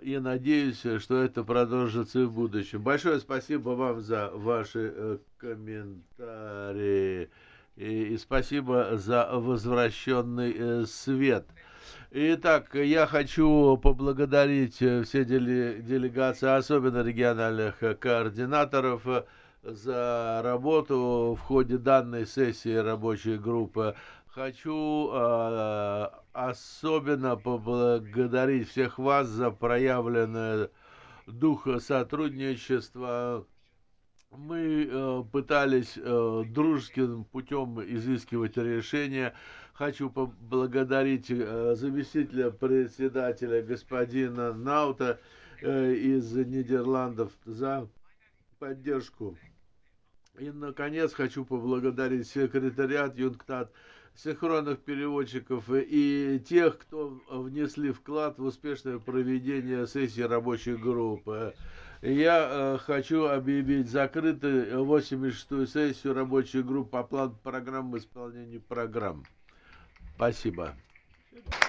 и надеюсь, что это продолжится и в будущем. Большое спасибо вам за ваши комментарии и спасибо за возвращенный свет. Итак, я хочу поблагодарить все делегации, особенно региональных координаторов, за работу в ходе данной сессии рабочей группы. Хочу особенно поблагодарить всех вас за проявленное дух сотрудничества. Мы пытались дружеским путем изыскивать решения. Хочу поблагодарить заместителя председателя господина Наута из Нидерландов за поддержку. И, наконец, хочу поблагодарить секретариат ЮНКТАД, синхронных переводчиков и тех, кто внесли вклад в успешное проведение сессии рабочей группы. Я хочу объявить закрытой 86-ю сессию рабочей группы по плану программы исполнения программ. Спасибо.